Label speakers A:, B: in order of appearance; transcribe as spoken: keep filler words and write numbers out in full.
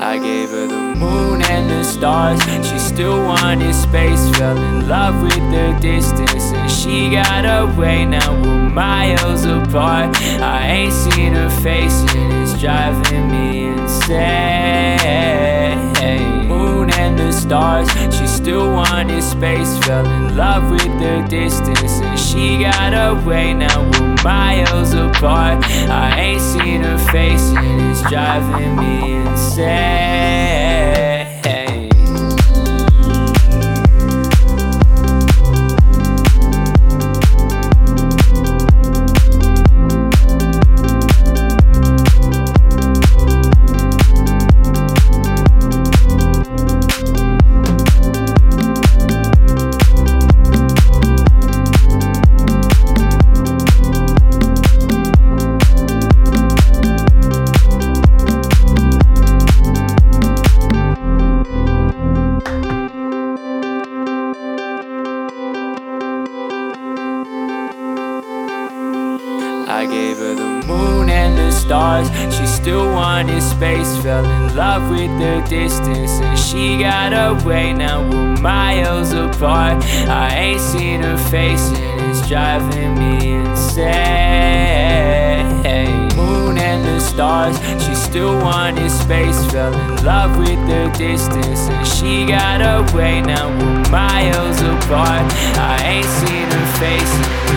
A: I gave her the moon and the stars. She still wanted space, fell in love with the distance, and she got away. Now we're miles apart. I ain't seen her face and it's driving me insane. Moon and the stars, she still wanted space, fell in love with the distance, and she got away. Now we're miles apart. I ain't seen her face and it's driving me insane. I gave her the moon and the stars. She still wanted space, fell in love with the distance, and she got away. Now we're miles apart. I ain't seen her face and it's driving me insane. Moon and the stars, she still wanted space, fell in love with the distance, and she got away. Now we're miles apart. I ain't seen her face.